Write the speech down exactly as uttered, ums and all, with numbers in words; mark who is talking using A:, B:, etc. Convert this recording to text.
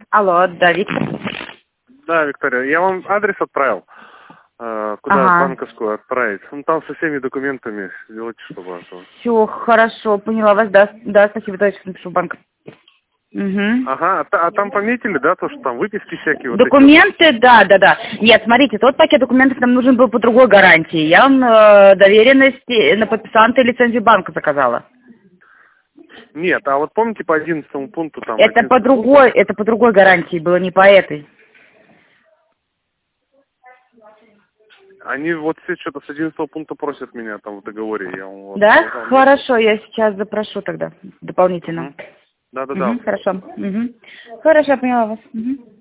A: Алло, да, Виктор.
B: Да, Виктория, я вам адрес отправил, э, куда
A: Ага.
B: банковскую отправить. Ну, там со всеми документами сделайте, чтобы... а то-
A: Все, хорошо, поняла вас, да, да, спасибо, давайте напишу в банк. Угу.
B: Ага, а, та- а там пометили, да, то, что там выписки всякие вот эти вот?
A: Документы, да, да, да. Нет, смотрите, тот пакет документов нам нужен был по другой гарантии. Я вам э, доверенность на подписантой лицензию банка заказала.
B: Нет, а вот помните по одиннадцатому пункту там...
A: Это по
B: одиннадцатый пункт,
A: другой, это по другой гарантии было, не по этой.
B: они вот все что-то с одиннадцатого пункта просят меня там в договоре. Я вам вот
A: Да?
B: сказал, нет?
A: Хорошо, я сейчас запрошу тогда дополнительно.
B: Мгм. Да-да-да.
A: Угу, хорошо. Угу. Хорошо, я поняла вас. Угу.